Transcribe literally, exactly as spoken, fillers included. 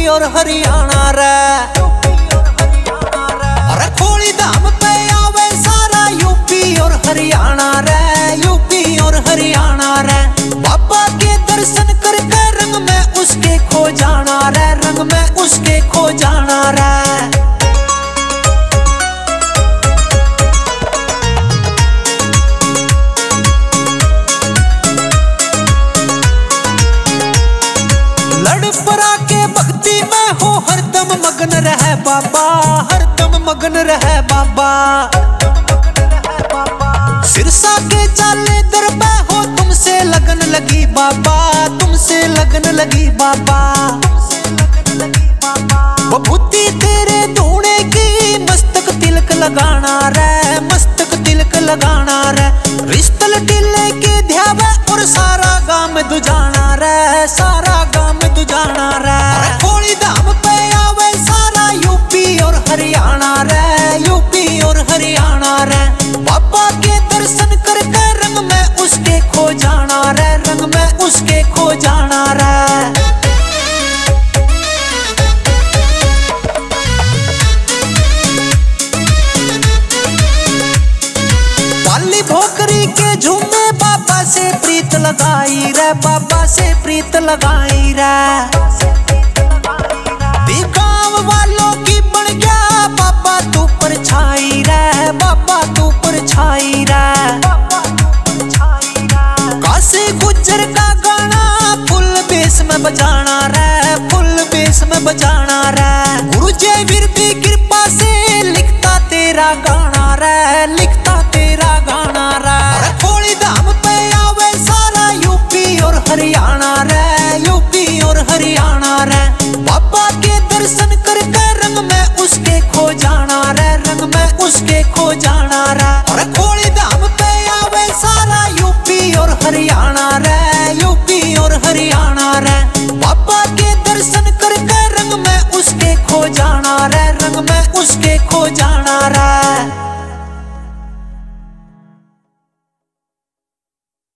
और हरियाणा रे। अरे खोली धाम पे आवे सारा यूपी और हरियाणा रे, यूपी और हरियाणा रे। बाबा के दर्शन करके रंग में उसके खो जाना रे, रंग में उसके खो जाना रे। लड़परा के भक्ति में हो हरदम मगन रहे बाबा, हरदम मगन रहे बाबा। सिरसा के चाले दर पे हो तुमसे लगन लगी बाबा, तुमसे लगन लगी बाबा। वो बुद्धि तेरे धूणे की मस्तक तिलक लगाना रे, मस्तक तिलक लगाना रे। रिश्तल टिल्ले के ध्यावे और सारा गाम दुजाना रे, सारा गाम दुजाना रे। खोली धाम पे आवे सारा यूपी और हरियाणा रे, यूपी और हरियाणा रे। बाबा के दर्शन करके रंग में उसके खो जाना रे, रंग में उसके खो जाना रे। वाली भोकरी के झूमे बाबा से प्रीत लगाई रे, बाबा से प्रीत लगाई रे। गाँव वालों की बन गया बाबा तू परछाई रे, बाबा तू परछाई रे। काशी गुज्जर का गाना फुल बेस में बजाना रे, फुल बेस में बजाना रे। गुरु जय वीर की कृपा से लिखता तेरा गाना रे, लिखता